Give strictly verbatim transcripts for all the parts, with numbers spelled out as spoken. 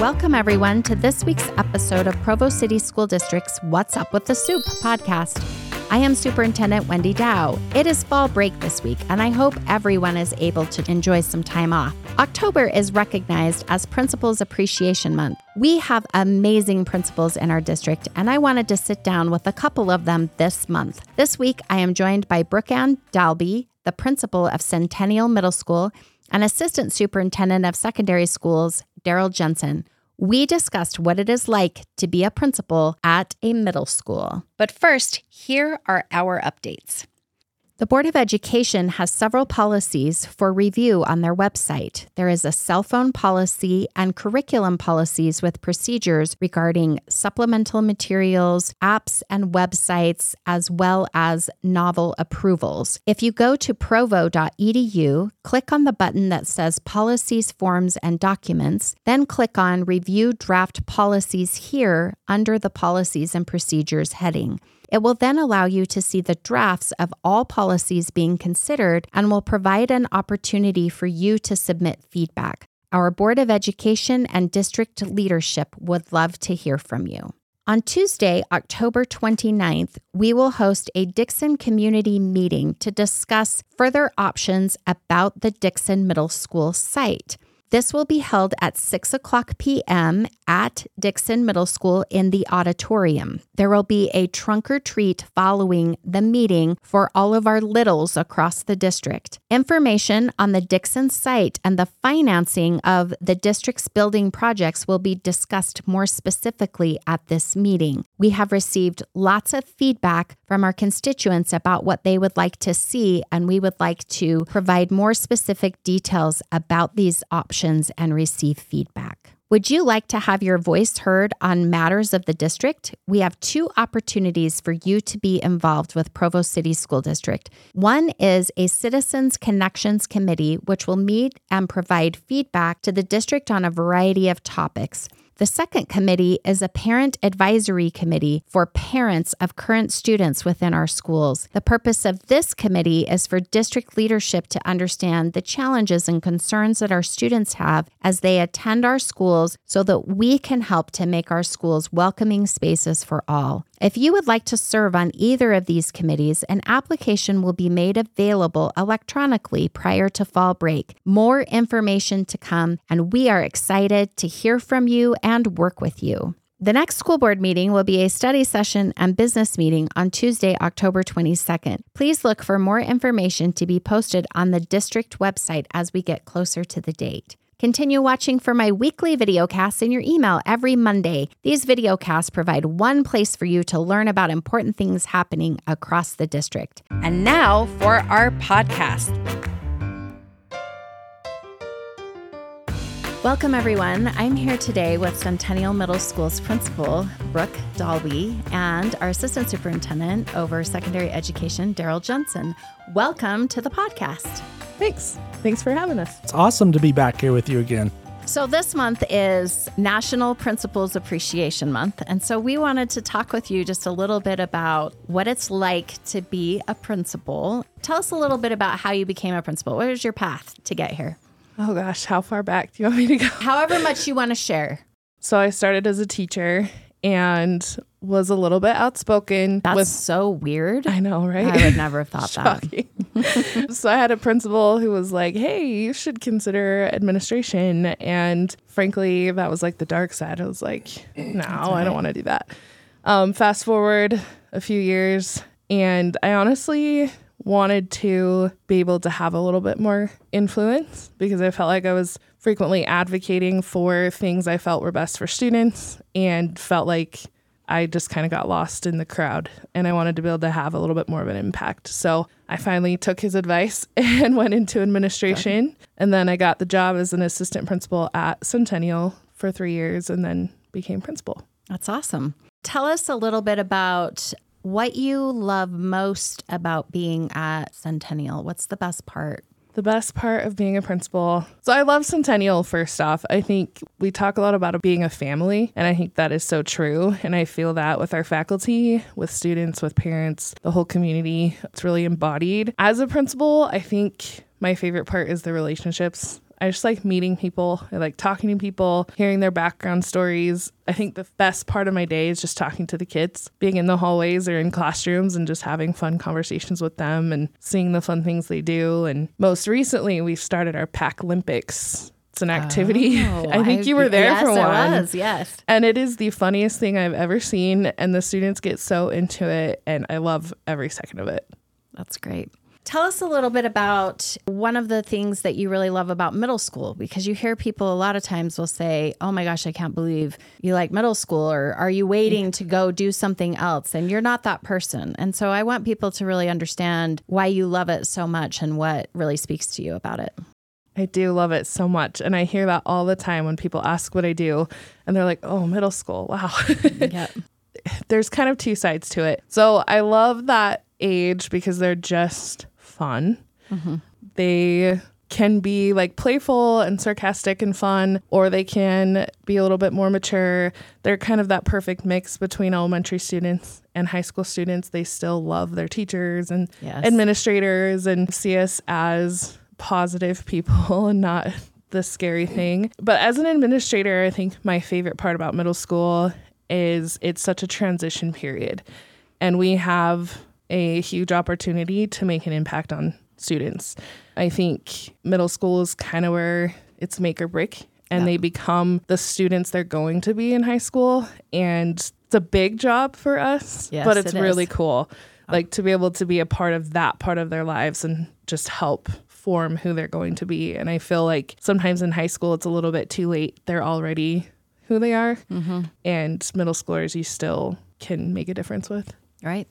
Welcome, everyone, to this week's episode of Provo City School District's What's Up with the Soup podcast. I am Superintendent Wendy Dow. It is fall break this week, and I hope everyone is able to enjoy some time off. October is recognized as Principals Appreciation Month. We have amazing principals in our district, and I wanted to sit down with a couple of them this month. This week, I am joined by Brooke-Ann Dalby, the principal of Centennial Middle School, and Assistant Superintendent of Secondary Schools, Daryl Jensen. We discussed what it is like to be a principal at a middle school. But first, here are our updates. The Board of Education has several policies for review on their website. There is a cell phone policy and curriculum policies with procedures regarding supplemental materials, apps, and websites, as well as novel approvals. If you go to provo dot e d u, click on the button that says Policies, Forms, and Documents, then click on Review Draft Policies here under the Policies and Procedures heading. It will then allow you to see the drafts of all policies being considered and will provide an opportunity for you to submit feedback. Our Board of Education and district leadership would love to hear from you. On Tuesday, October twenty-ninth, we will host a Dixon community meeting to discuss further options about the Dixon Middle School site. This will be held at six o'clock p.m. at Dixon Middle School in the auditorium. There will be a trunk or treat following the meeting for all of our littles across the district. Information on the Dixon site and the financing of the district's building projects will be discussed more specifically at this meeting. We have received lots of feedback from our constituents about what they would like to see, and we would like to provide more specific details about these options and receive feedback. Would you like to have your voice heard on matters of the district? We have two opportunities for you to be involved with Provo City School District. One is a Citizens Connections Committee, which will meet and provide feedback to the district on a variety of topics. The second committee is a parent advisory committee for parents of current students within our schools. The purpose of this committee is for district leadership to understand the challenges and concerns that our students have as they attend our schools so that we can help to make our schools welcoming spaces for all. If you would like to serve on either of these committees, an application will be made available electronically prior to fall break. More information to come, and we are excited to hear from you and work with you. The next school board meeting will be a study session and business meeting on Tuesday, October twenty-second. Please look for more information to be posted on the district website as we get closer to the date. Continue watching for my weekly videocasts in your email every Monday. These videocasts provide one place for you to learn about important things happening across the district. And now for our podcast. Welcome, everyone. I'm here today with Centennial Middle School's principal, Brooke Dalby, and our assistant superintendent over secondary education, Daryl Jensen. Welcome to the podcast. Thanks. Thanks for having us. It's awesome to be back here with you again. So this month is National Principals Appreciation Month, and so we wanted to talk with you just a little bit about what it's like to be a principal. Tell us a little bit about how you became a principal. What was your path to get here? Oh gosh, how far back do you want me to go? However much you want to share. So I started as a teacher and was a little bit outspoken. That's with, so weird. I know, right? I would never have thought that. So I had a principal who was like, hey, you should consider administration. And frankly, that was like the dark side. I was like, no, right. I don't want to do that. Um, fast forward a few years, and I honestly wanted to be able to have a little bit more influence because I felt like I was frequently advocating for things I felt were best for students and felt like I just kind of got lost in the crowd, and I wanted to be able to have a little bit more of an impact. So I finally took his advice and went into administration. Okay. And then I got the job as an assistant principal at Centennial for three years and then became principal. That's awesome. Tell us a little bit about what you love most about being at Centennial. What's the best part? The best part of being a principal. So I love Centennial, first off. I think we talk a lot about it being a family, and I think that is so true. And I feel that with our faculty, with students, with parents, the whole community, it's really embodied. As a principal, I think my favorite part is the relationships I just like meeting people. I like talking to people, hearing their background stories. I think the best part of my day is just talking to the kids, being in the hallways or in classrooms and just having fun conversations with them and seeing the fun things they do. And most recently, we've started our Pack Olympics. It's an activity. Oh, I think you were there yes, for one. I was, yes. And it is the funniest thing I've ever seen. And the students get so into it. And I love every second of it. That's great. Tell us a little bit about one of the things that you really love about middle school, because you hear people a lot of times will say, oh my gosh, I can't believe you like middle school, or are you waiting to go do something else? And you're not that person. And so I want people to really understand why you love it so much and what really speaks to you about it. I do love it so much. And I hear that all the time when people ask what I do and they're like, oh, middle school. Wow. Yeah. There's kind of two sides to it. So I love that age because they're just fun. Mm-hmm. They can be like playful and sarcastic and fun, or they can be a little bit more mature. They're kind of that perfect mix between elementary students and high school students. They still love their teachers and yes. administrators and see us as positive people and not the scary thing. But as an administrator, I think my favorite part about middle school is it's such a transition period. And we have a huge opportunity to make an impact on students. I think middle school is kind of where it's make or break, and yeah. they become the students they're going to be in high school. And it's a big job for us, yes, but it's it really is. cool. Like to be able to be a part of that part of their lives and just help form who they're going to be. And I feel like sometimes in high school, it's a little bit too late. They're already who they are. Mm-hmm. And middle schoolers, you still can make a difference with. Right.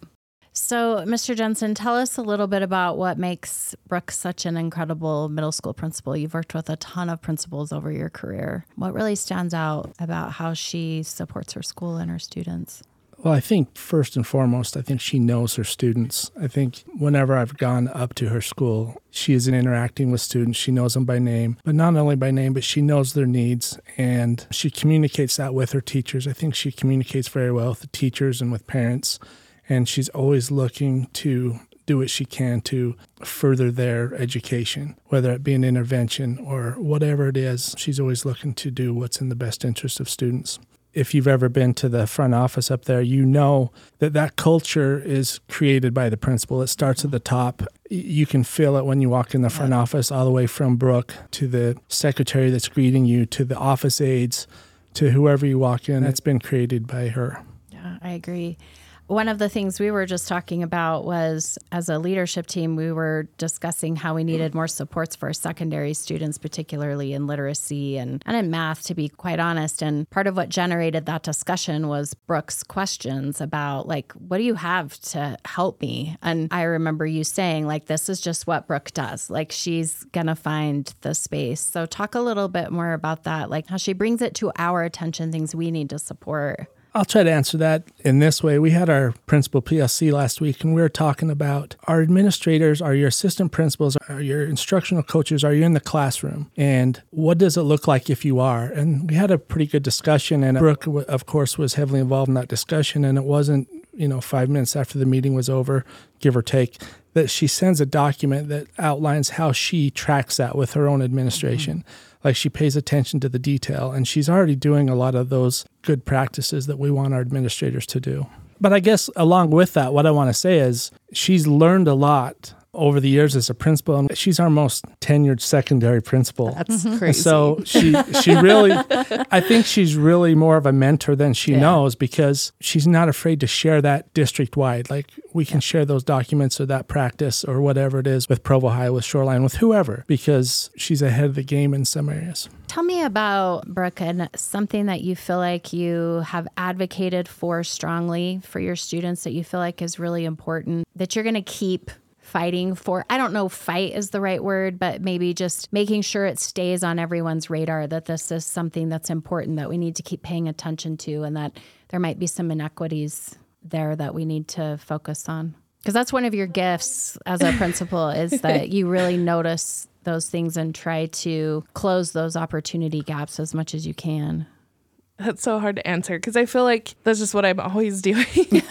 So, Mister Jensen, tell us a little bit about what makes Brooke such an incredible middle school principal. You've worked with a ton of principals over your career. What really stands out about how she supports her school and her students? Well, I think first and foremost, I think she knows her students. I think whenever I've gone up to her school, she is interacting with students. She knows them by name, but not only by name, but she knows their needs, and she communicates that with her teachers. I think she communicates very well with the teachers and with parents. And she's always looking to do what she can to further their education, whether it be an intervention or whatever it is. She's always looking to do what's in the best interest of students. If you've ever been to the front office up there, you know that that culture is created by the principal. It starts at the top. You can feel it when you walk in the front office, all the way from Brooke to the secretary that's greeting you, to the office aides, to whoever you walk in. It's been created by her. Yeah, I agree. One of the things we were just talking about was, as a leadership team, we were discussing how we needed more supports for secondary students, particularly in literacy and, and in math, to be quite honest. And part of what generated that discussion was Brooke's questions about, like, what do you have to help me? And I remember you saying, like, this is just what Brooke does. Like, she's going to find the space. So talk a little bit more about that, like how she brings it to our attention, things we need to support. I'll try to answer that in this way. We had our principal P S C last week, and we were talking about our administrators, are your assistant principals, are your instructional coaches, are you in the classroom? And what does it look like if you are? And we had a pretty good discussion, and Brooke, of course, was heavily involved in that discussion, and it wasn't, you know, five minutes after the meeting was over, give or take, that she sends a document that outlines how she tracks that with her own administration. Mm-hmm. Like, she pays attention to the detail, and she's already doing a lot of those good practices that we want our administrators to do. But I guess along with that, what I want to say is she's learned a lot over the years as a principal, and she's our most tenured secondary principal. That's mm-hmm. crazy. So she she really, I think she's really more of a mentor than she yeah. knows, because she's not afraid to share that district-wide. Like, we can yeah. share those documents or that practice or whatever it is with Provo High, with Shoreline, with whoever, because she's ahead of the game in some areas. Tell me about, Brooke, and something that you feel like you have advocated for strongly for your students that you feel like is really important, that you're going to keep fighting for. I don't know if fight is the right word, but maybe just making sure it stays on everyone's radar, that this is something that's important, that we need to keep paying attention to, and that there might be some inequities there that we need to focus on. Because that's one of your gifts as a principal, is that you really notice those things and try to close those opportunity gaps as much as you can. That's so hard to answer, because I feel like that's just what I'm always doing. um,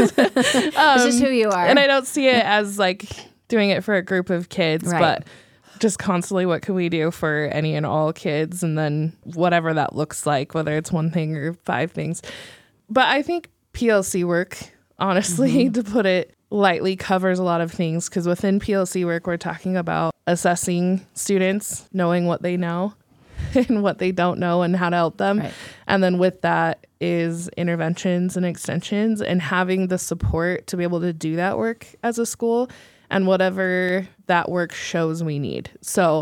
it's just who you are. And I don't see it as like doing it for a group of kids, right. but just constantly, what can we do for any and all kids? And then whatever that looks like, whether it's one thing or five things. But I think P L C work, honestly, mm-hmm. to put it lightly, covers a lot of things, because within P L C work, we're talking about assessing students, knowing what they know and what they don't know and how to help them. Right. And then with that is interventions and extensions and having the support to be able to do that work as a school and whatever that work shows we need. So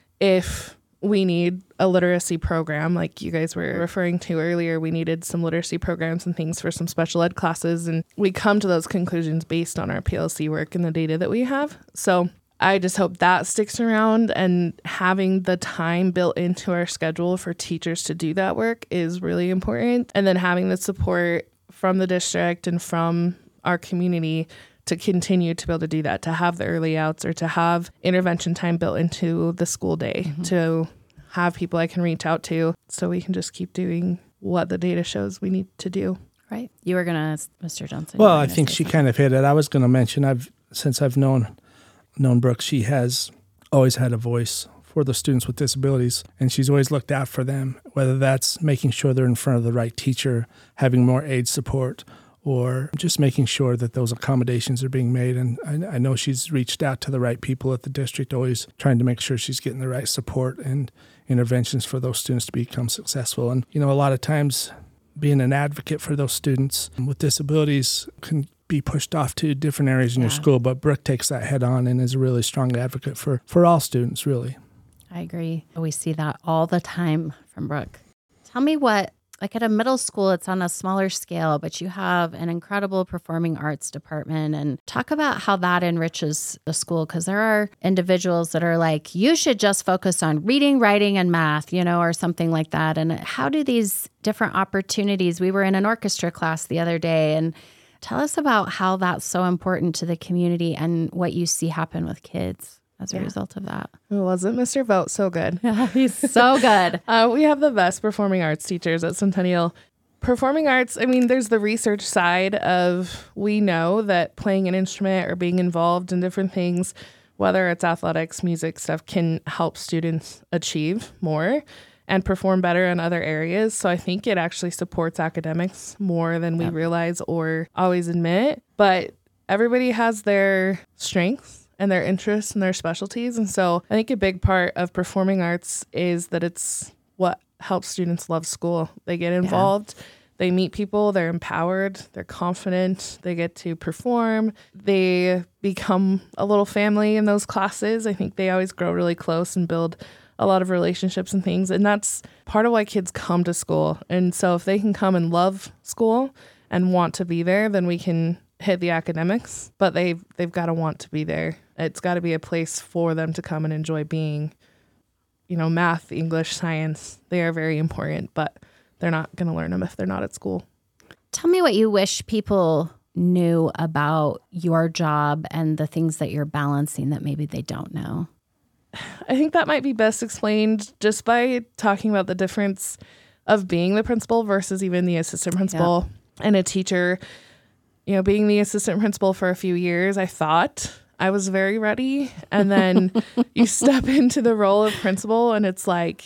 if we need a literacy program, like you guys were referring to earlier, we needed some literacy programs and things for some special ed classes. And we come to those conclusions based on our P L C work and the data that we have. So I just hope that sticks around, and having the time built into our schedule for teachers to do that work is really important. And then having the support from the district and from our community to continue to be able to do that, to have the early outs or to have intervention time built into the school day, mm-hmm. to have people I can reach out to so we can just keep doing what the data shows we need to do. Right. You were going to ask Mister Johnson. Well, I think she something. kind of hit it. I was going to mention, I've since I've known known Brooke, she has always had a voice for the students with disabilities, and she's always looked out for them, whether that's making sure they're in front of the right teacher, having more aid support, or just making sure that those accommodations are being made. And I, I know she's reached out to the right people at the district, always trying to make sure she's getting the right support and interventions for those students to become successful. And, you know, a lot of times being an advocate for those students with disabilities can be pushed off to different areas in yeah. your school, but Brooke takes that head on and is a really strong advocate for, for all students, really. I agree. We see that all the time from Brooke. Tell me what, like at a middle school, it's on a smaller scale, but you have an incredible performing arts department, and talk about how that enriches the school, because there are individuals that are like, you should just focus on reading, writing, and math, you know, or something like that. And how do these different opportunities, we were in an orchestra class the other day, and tell us about how that's so important to the community and what you see happen with kids as a yeah. result of that. Wasn't Mister Vogt so good? Yeah, he's so good. uh, we have the best performing arts teachers at Centennial. Performing arts, I mean, there's the research side of, we know that playing an instrument or being involved in different things, whether it's athletics, music stuff, can help students achieve more and perform better in other areas. So I think it actually supports academics more than we yep. realize or always admit. But everybody has their strengths and their interests and their specialties. And so I think a big part of performing arts is that it's what helps students love school. They get involved, yeah. they meet people, they're empowered, they're confident, they get to perform, they become a little family in those classes. I think they always grow really close and build a lot of relationships and things. And that's part of why kids come to school. And so if they can come and love school and want to be there, then we can hit the academics, but they've, they've got to want to be there. It's got to be a place for them to come and enjoy being. You know, math, English, science, they are very important, but they're not going to learn them if they're not at school. Tell me what you wish people knew about your job and the things that you're balancing that maybe they don't know. I think that might be best explained just by talking about the difference of being the principal versus even the assistant principal yeah. and a teacher. You know, being the assistant principal for a few years, I thought I was very ready. And then you step into the role of principal and it's like,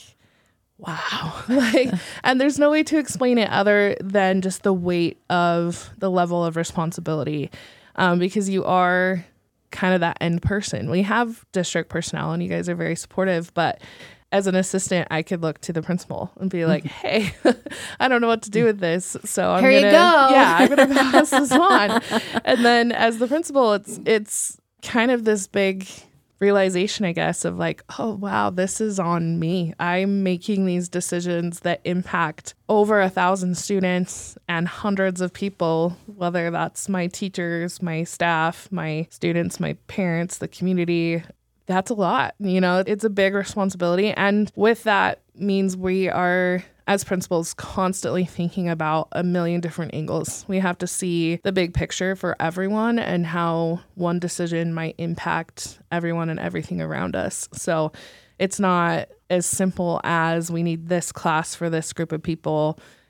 wow. like, and there's no way to explain it other than just the weight of the level of responsibility, um, because you are kind of that end person. We have district personnel and you guys are very supportive, but as an assistant, I could look to the principal and be like, hey, I don't know what to do with this. So I'm Here gonna, you go. yeah, I'm going to pass this on. And then as the principal, it's, it's kind of this big realization, I guess, of like, oh, wow, this is on me. I'm making these decisions that impact over a thousand students and hundreds of people, whether that's my teachers, my staff, my students, my parents, the community. That's a lot. You know, it's a big responsibility. And with that means we are, as principals, constantly thinking about a million different angles. We have to see the big picture for everyone and how one decision might impact everyone and everything around us. So it's not as simple as we need this class for this group of people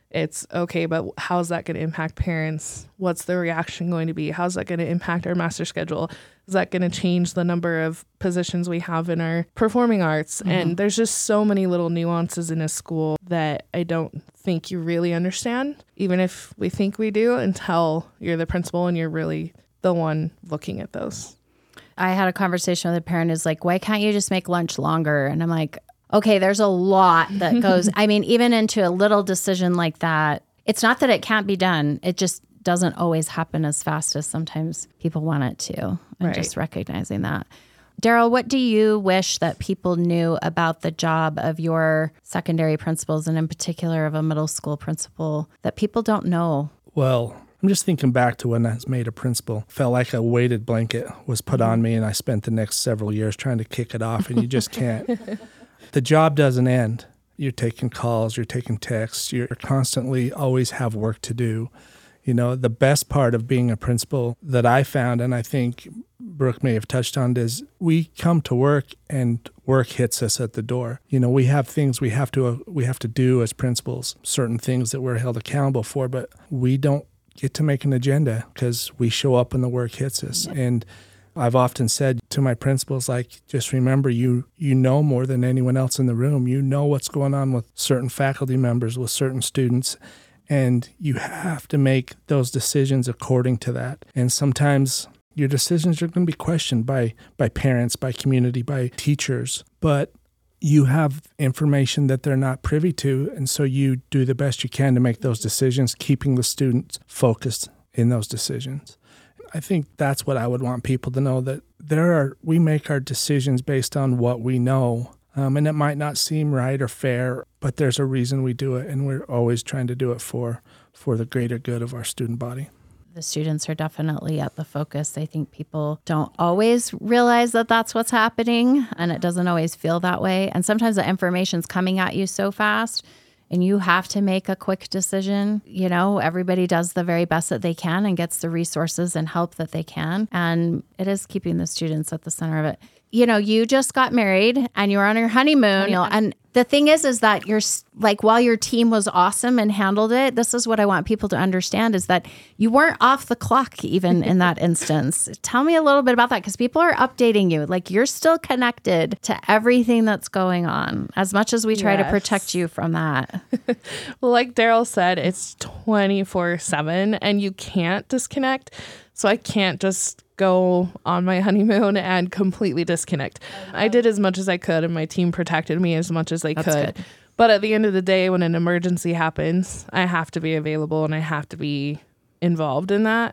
It's okay, but how's that going to impact parents? What's the reaction going to be? How's that going to impact our master schedule? Is that going to change the number of positions we have in our performing arts? Mm-hmm. And there's just so many little nuances in a school that I don't think you really understand, even if we think we do, until you're the principal and you're really the one looking at those. I had a conversation with a parent who's like, why can't you just make lunch longer? And I'm like, okay, there's a lot that goes, I mean, even into a little decision like that, it's not that it can't be done. It just doesn't always happen as fast as sometimes people want it to. And right. just recognizing that. Daryl, what do you wish that people knew about the job of your secondary principals, and in particular of a middle school principal, that people don't know? Well, I'm just thinking back to when I was made a principal. Felt like a weighted blanket was put on me, and I spent the next several years trying to kick it off, and you just can't. The job doesn't end. You're taking calls, you're taking texts, you're constantly always have work to do. You know, the best part of being a principal that I found, and I think Brooke may have touched on, is we come to work and work hits us at the door. You know, we have things we have to uh, we have to do as principals, certain things that we're held accountable for, but we don't get to make an agenda because we show up when the work hits us. And I've often said to my principals, like, just remember, you you know more than anyone else in the room. You know what's going on with certain faculty members, with certain students, and you have to make those decisions according to that. And sometimes your decisions are going to be questioned by by parents, by community, by teachers, but you have information that they're not privy to, and so you do the best you can to make those decisions, keeping the students focused in those decisions. I think that's what I would want people to know, that there are we make our decisions based on what we know, um, and it might not seem right or fair, but there's a reason we do it, and we're always trying to do it for for the greater good of our student body. The students are definitely at the focus. I think people don't always realize that that's what's happening, and it doesn't always feel that way. And sometimes the information's coming at you so fast, and you have to make a quick decision. You know, everybody does the very best that they can and gets the resources and help that they can. And it is keeping the students at the center of it. You know, you just got married and you were on your honeymoon. You know, and the thing is, is that you're like, while your team was awesome and handled it, this is what I want people to understand, is that you weren't off the clock even in that instance. Tell me a little bit about that, because people are updating you. Like, you're still connected to everything that's going on, as much as we try yes. to protect you from that. Well, like Daryl said, it's twenty-four seven and you can't disconnect. So I can't just go on my honeymoon and completely disconnect. I did as much as I could, and my team protected me as much as they That's could. Good. But at the end of the day, when an emergency happens, I have to be available and I have to be involved in that.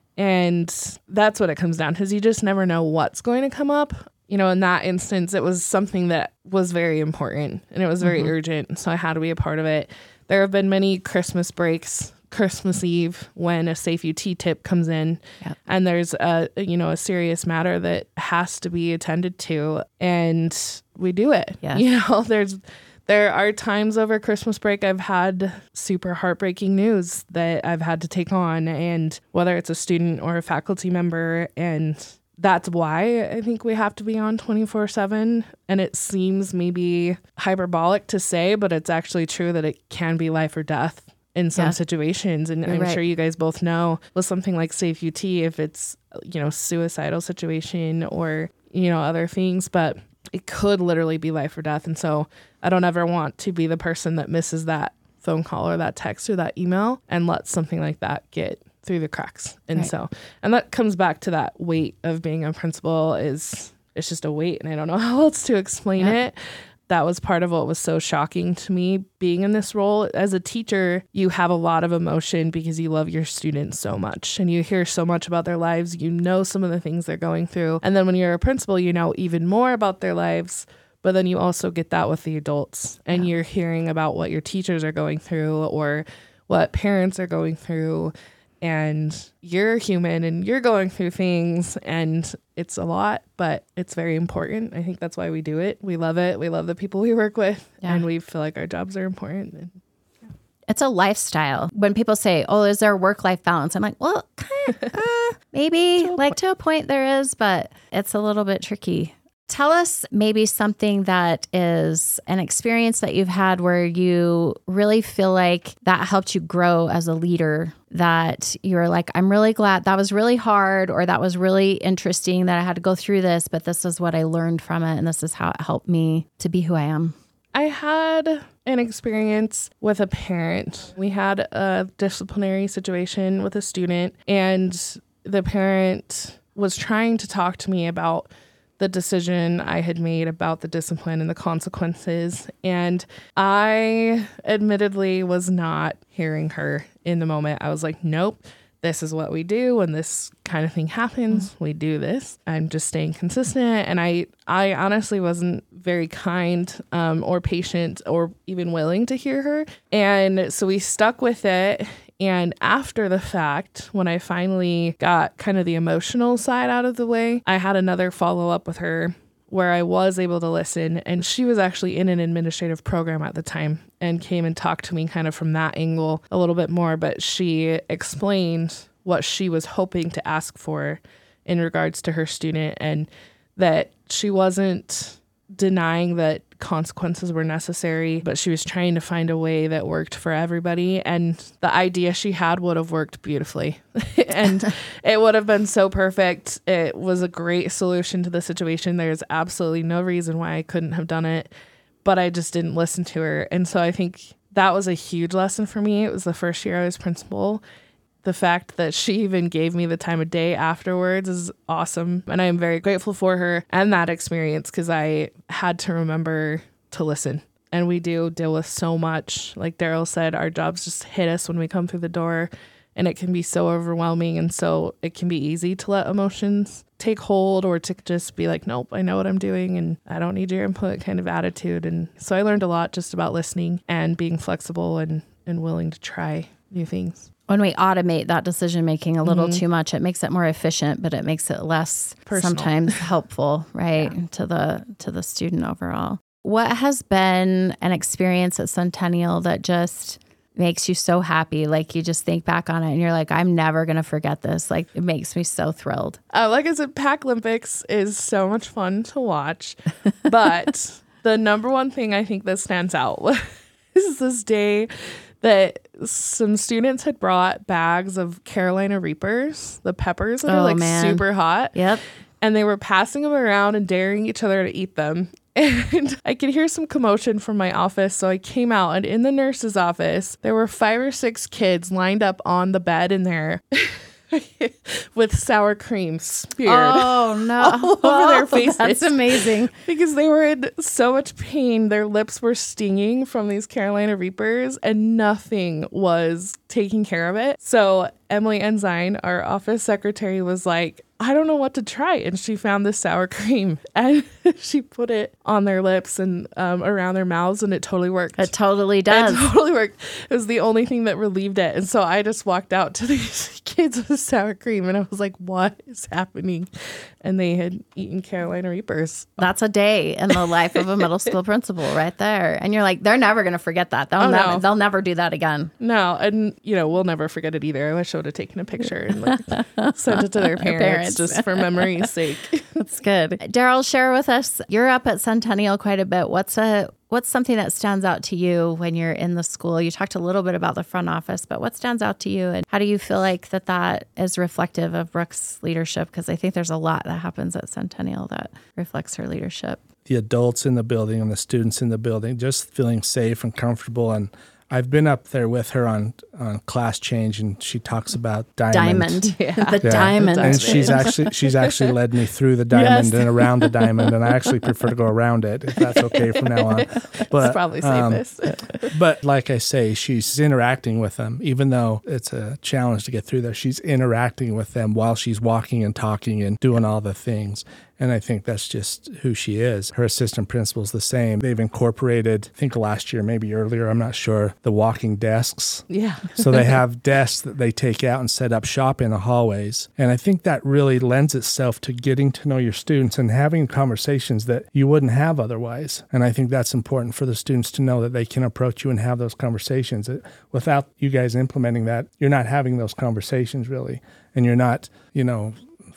And that's what it comes down to, is you just never know what's going to come up. You know, in that instance, it was something that was very important and it was very mm-hmm. urgent. So I had to be a part of it. There have been many Christmas breaks, Christmas Eve, when a Safe U T tip comes in yep. and there's a, you know, a serious matter that has to be attended to, and we do it. Yes. You know, there's, there are times over Christmas break I've had super heartbreaking news that I've had to take on, and whether it's a student or a faculty member, and that's why I think we have to be on twenty-four seven. And it seems maybe hyperbolic to say, but it's actually true that it can be life or death in some yeah. situations. And You're I'm right. sure you guys both know, with something like Safe U T, if it's, you know, suicidal situation or, you know, other things, but it could literally be life or death. And so I don't ever want to be the person that misses that phone call or that text or that email and lets something like that get through the cracks. And right. so, and that comes back to that weight of being a principal, is it's just a weight, and I don't know how else to explain yeah. it. That was part of what was so shocking to me being in this role. As a teacher, you have a lot of emotion because you love your students so much and you hear so much about their lives. You know some of the things they're going through. And then when you're a principal, you know even more about their lives, but then you also get that with the adults, and yeah. you're hearing about what your teachers are going through or what parents are going through. And you're human and you're going through things, and it's a lot, but it's very important. I think that's why we do it. We love it. We love the people we work with, yeah. and we feel like our jobs are important. And, yeah. It's a lifestyle. When people say, oh, is there a work-life balance? I'm like, well, kind of, uh, maybe. To like to a point there is, but it's a little bit tricky. Tell us maybe something that is an experience that you've had where you really feel like that helped you grow as a leader, that you're like, I'm really glad that was really hard, or that was really interesting that I had to go through this, but this is what I learned from it, and this is how it helped me to be who I am. I had an experience with a parent. We had a disciplinary situation with a student, and the parent was trying to talk to me about the decision I had made about the discipline and the consequences. And I admittedly was not hearing her in the moment. I was like, nope, this is what we do. When this kind of thing happens, mm-hmm. we do this. I'm just staying consistent. And I, I honestly wasn't very kind um, or patient or even willing to hear her. And so we stuck with it. And after the fact, when I finally got kind of the emotional side out of the way, I had another follow-up with her where I was able to listen. And she was actually in an administrative program at the time and came and talked to me kind of from that angle a little bit more. But she explained what she was hoping to ask for in regards to her student, and that she wasn't denying that consequences were necessary, but she was trying to find a way that worked for everybody. And the idea she had would have worked beautifully. And it would have been so perfect. It was a great solution to the situation. There's absolutely no reason why I couldn't have done it, but I just didn't listen to her. And so I think that was a huge lesson for me. It was the first year I was principal. The fact that she even gave me the time of day afterwards is awesome. And I am very grateful for her and that experience, because I had to remember to listen. And we do deal with so much. Like Daryl said, our jobs just hit us when we come through the door, and it can be so overwhelming. And so it can be easy to let emotions take hold, or to just be like, nope, I know what I'm doing and I don't need your input kind of attitude. And so I learned a lot just about listening and being flexible and, and willing to try new things. When we automate that decision-making a little mm-hmm. too much, it makes it more efficient, but it makes it less Personal. sometimes helpful, right, yeah. to the to the student overall. What has been an experience at Centennial that just makes you so happy? Like you just think back on it and you're like, I'm never going to forget this. Like it makes me so thrilled. Uh, like I said, Pack Olympics is so much fun to watch. But the number one thing I think that stands out is this day that some students had brought bags of Carolina Reapers, the peppers that oh, are like man. super hot. Yep. And they were passing them around and daring each other to eat them. And I could hear some commotion from my office. So I came out, and in the nurse's office, there were five or six kids lined up on the bed in there with sour cream speared oh, no. all over their faces. That's amazing. Because they were in so much pain. Their lips were stinging from these Carolina Reapers, and nothing was taking care of it. So Emily Ensign, our office secretary, was like, I don't know what to try. And she found this sour cream and she put it on their lips and um, around their mouths, and it totally worked. It totally does. It totally worked. It was the only thing that relieved it. And so I just walked out to these kids with sour cream, and I was like, what is happening? And they had eaten Carolina Reapers. That's a day in the life of a middle school principal right there. And you're like, they're never going to forget that. They'll, oh, never, no. they'll never do that again. No. And, you know, we'll never forget it either. I wish I would have taken a picture and like, sent it to their parents, parents. just for memory's sake. That's good. Daryl, share with us. You're up at Centennial quite a bit. What's a What's something that stands out to you when you're in the school? You talked a little bit about the front office, but what stands out to you, and how do you feel like that that is reflective of Brooke's leadership? Because I think there's a lot that happens at Centennial that reflects her leadership. The adults in the building and the students in the building just feeling safe and comfortable. And I've been up there with her on, on class change, and she talks about diamond. Diamond. Yeah. The yeah. diamond. And she's actually she's actually led me through the diamond yes. and around the diamond, and I actually prefer to go around it, if that's okay from now on. But, it's probably safest. Um, but like I say, she's interacting with them, even though it's a challenge to get through there. She's interacting with them while she's walking and talking and doing all the things. And I think that's just who she is. Her assistant principal's the same. They've incorporated, I think last year, maybe earlier, I'm not sure, the walking desks. Yeah. So they have desks that they take out and set up shop in the hallways. And I think that really lends itself to getting to know your students and having conversations that you wouldn't have otherwise. And I think that's important for the students to know, that they can approach you and have those conversations. Without you guys implementing that, you're not having those conversations really. And you're not, you know,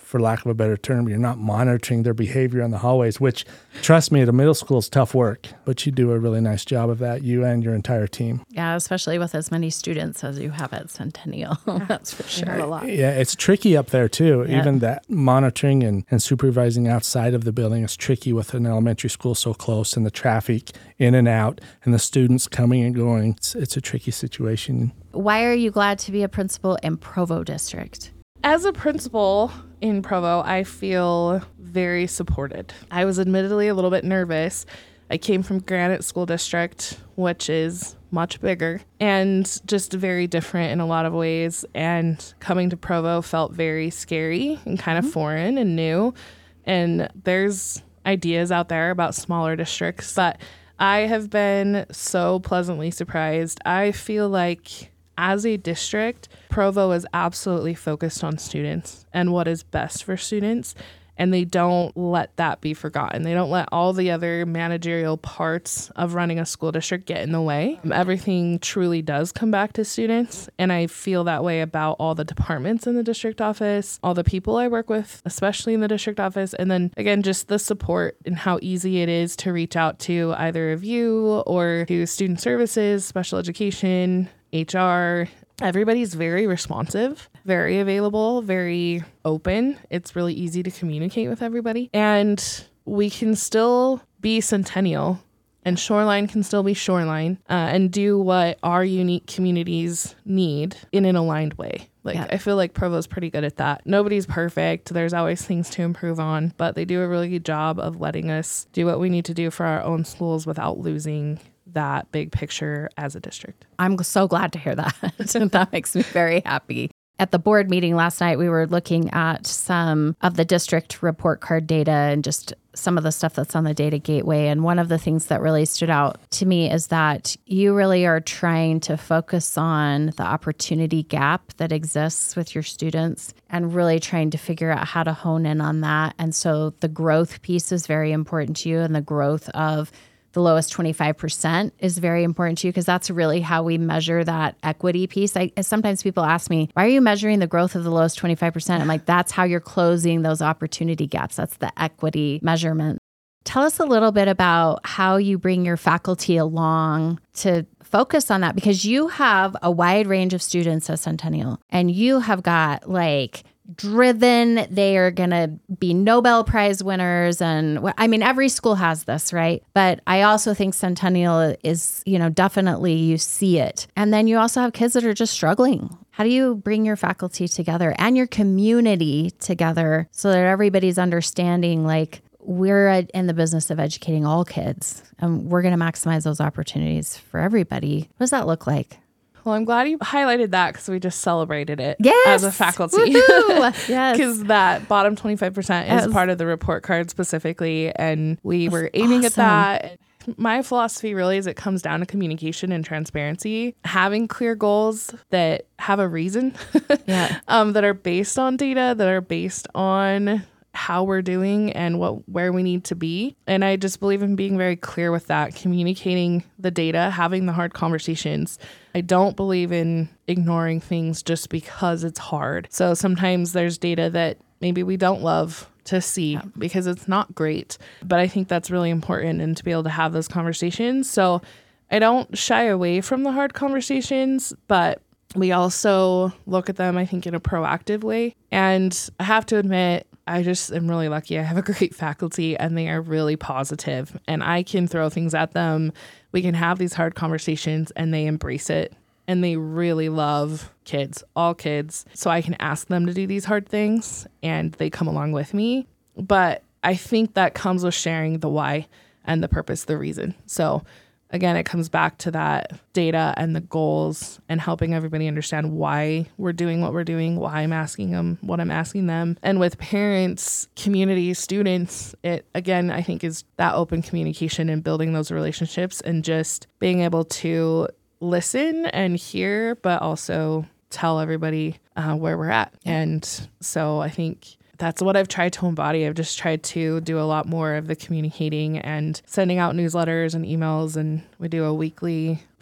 for lack of a better term. You're not monitoring their behavior in the hallways, which, trust me, at a middle school is tough work, but you do a really nice job of that, you and your entire team. Yeah, especially with as many students as you have at Centennial. That's for sure. A lot. Yeah, it's tricky up there too. Yeah. Even that monitoring and, and supervising outside of the building is tricky with an elementary school so close and the traffic in and out and the students coming and going. It's, it's a tricky situation. Why are you glad to be a principal in Provo District? As a principal in Provo, I feel very supported. I was admittedly a little bit nervous. I came from Granite School District, which is much bigger and just very different in a lot of ways. And coming to Provo felt very scary and kind of mm-hmm. foreign and new. And there's ideas out there about smaller districts, but I have been so pleasantly surprised. I feel like as a district, Provo is absolutely focused on students and what is best for students. And they don't let that be forgotten. They don't let all the other managerial parts of running a school district get in the way. Everything truly does come back to students. And I feel that way about all the departments in the district office, all the people I work with, especially in the district office. And then again, just the support and how easy it is to reach out to either of you or to student services, special education, H R. Everybody's very responsive, very available, very open. It's really easy to communicate with everybody. And we can still be Centennial and Shoreline can still be Shoreline uh, and do what our unique communities need in an aligned way. Like, yeah. I feel like Provo's pretty good at that. Nobody's perfect. There's always things to improve on, but they do a really good job of letting us do what we need to do for our own schools without losing that big picture as a district. I'm so glad to hear that. That makes me very happy. At the board meeting last night, we were looking at some of the district report card data and just some of the stuff that's on the data gateway. And one of the things that really stood out to me is that you really are trying to focus on the opportunity gap that exists with your students and really trying to figure out how to hone in on that. And so the growth piece is very important to you, and the growth of the lowest twenty-five percent is very important to you because that's really how we measure that equity piece. I, sometimes people ask me, why are you measuring the growth of the lowest twenty-five percent? I'm like, that's how you're closing those opportunity gaps. That's the equity measurement. Tell us a little bit about how you bring your faculty along to focus on that, because you have a wide range of students at Centennial and you have got like driven, they are going to be Nobel Prize winners. And I mean, every school has this, right? But I also think Centennial is, you know, definitely you see it. And then you also have kids that are just struggling. How do you bring your faculty together and your community together so that everybody's understanding, like, we're in the business of educating all kids and we're going to maximize those opportunities for everybody? What does that look like? Well, I'm glad you highlighted that because we just celebrated it yes! as a faculty. Yes. Because that bottom twenty-five percent is was... part of the report card specifically. And we were aiming awesome. at that. My philosophy really is it comes down to communication and transparency, having clear goals that have a reason, yeah. um, that are based on data, that are based on how we're doing and what where we need to be. And I just believe in being very clear with that, communicating the data, having the hard conversations. I don't believe in ignoring things just because it's hard. So sometimes there's data that maybe we don't love to see yeah. because it's not great. But I think that's really important, and to be able to have those conversations. So I don't shy away from the hard conversations, but we also look at them, I think, in a proactive way. And I have to admit, I just am really lucky. I have a great faculty and they are really positive, and I can throw things at them. We can have these hard conversations and they embrace it, and they really love kids, all kids. So I can ask them to do these hard things and they come along with me. But I think that comes with sharing the why and the purpose, the reason. So again, it comes back to that data and the goals and helping everybody understand why we're doing what we're doing, why I'm asking them what I'm asking them. And with parents, community, students, it, again, I think is that open communication and building those relationships and just being able to listen and hear, but also tell everybody uh, where we're at. And so I think that's what I've tried to embody. I've just tried to do a lot more of the communicating and sending out newsletters and emails. And we do a weekly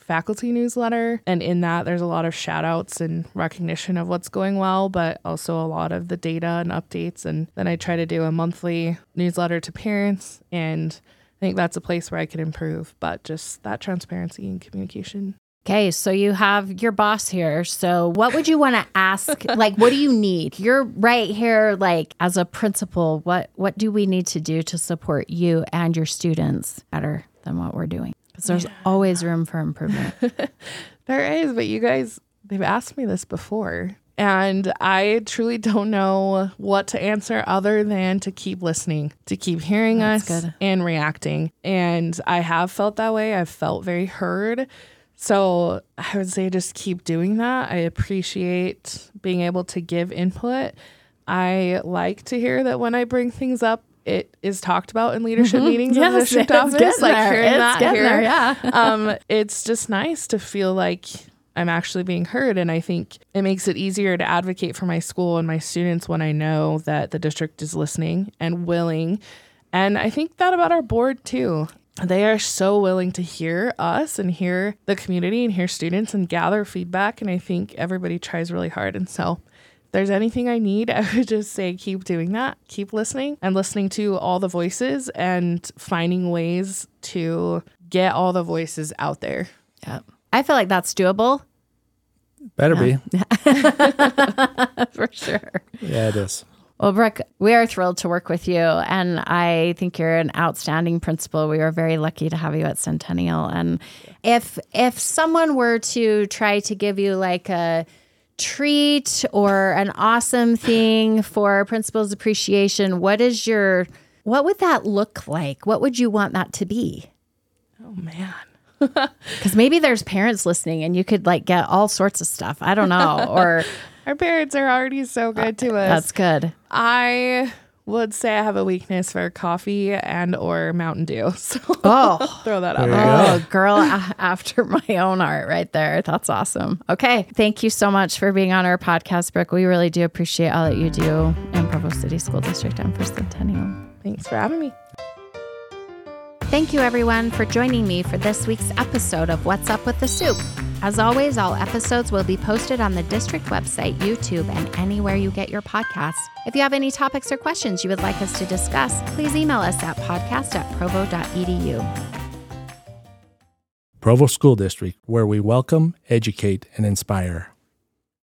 faculty newsletter. And in that, there's a lot of shout outs and recognition of what's going well, but also a lot of the data and updates. And then I try to do a monthly newsletter to parents. And I think that's a place where I could improve, but just that transparency and communication. Okay, so you have your boss here. So what would you want to ask? Like, what do you need? You're right here, like, as a principal, what, what do we need to do to support you and your students better than what we're doing? Because there's yeah. always room for improvement. There is, but you guys, they've asked me this before. And I truly don't know what to answer other than to keep listening, to keep hearing That's us good. and reacting. And I have felt that way. I've felt very heard. So I would say just keep doing that. I appreciate being able to give input. I like to hear that when I bring things up, it is talked about in leadership mm-hmm. meetings yes, in the district office. Like there. hearing it's that here. There, yeah. um, it's just nice to feel like I'm actually being heard. And I think it makes it easier to advocate for my school and my students when I know that the district is listening and willing. And I think that about our board too. They are so willing to hear us and hear the community and hear students and gather feedback. And I think everybody tries really hard. And so if there's anything I need, I would just say keep doing that. Keep listening and listening to all the voices and finding ways to get all the voices out there. Yeah. I feel like that's doable. Better yeah. be. For sure. Yeah, it is. Well, Brooke, we are thrilled to work with you, and I think you're an outstanding principal. We are very lucky to have you at Centennial. And if if someone were to try to give you like a treat or an awesome thing for Principal's Appreciation, what is your what would that look like? What would you want that to be? Oh, man. Because maybe there's parents listening, and you could like get all sorts of stuff. I don't know, or... Our parents are already so good to us. That's good. I would say I have a weakness for coffee and or Mountain Dew. So oh, throw that out there. Oh, girl a- after my own heart right there. That's awesome. Okay. Thank you so much for being on our podcast, Brooke. We really do appreciate all that you do in Provo City School District and for Centennial. Thanks for having me. Thank you, everyone, for joining me for this week's episode of What's Up with the Soup. As always, all episodes will be posted on the district website, YouTube, and anywhere you get your podcasts. If you have any topics or questions you would like us to discuss, please email us at podcast at provo dot e d u. Provo School District, where we welcome, educate, and inspire.